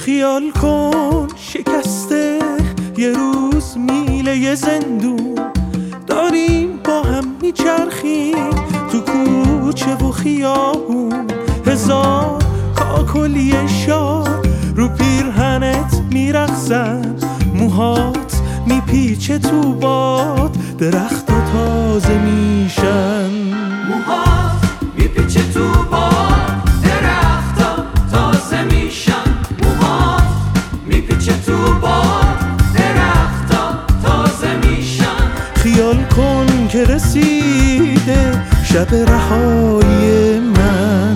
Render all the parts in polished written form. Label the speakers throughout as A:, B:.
A: خیال کن شکسته یه روز میله زندون، داریم با هم میچرخیم تو کوچه و خیابون. هزار کاکلی شاد رو پیرهنت میرقصن، موهات میپیچه تو باد، درختا تازه میشن.
B: موهات میپیچه تو باد، درختا تازه میشن. موهات میپیچه تو باد، درختا تازه میشن.
A: خیال کن که رسیده شب رهایی من.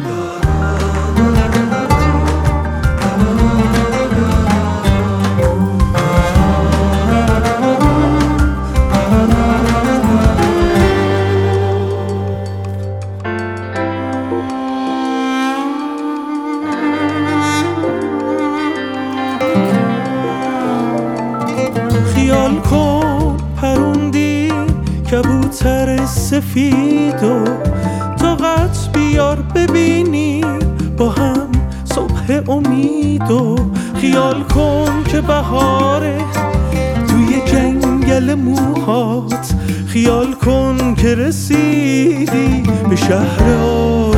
A: خیال کن پروندی کبوتر سفیدو، طاقت بیار ببینیم با هم صبح امیدو. خیال کن که بهاره توی جنگل موهات، خیال کن که رسیدی به شهر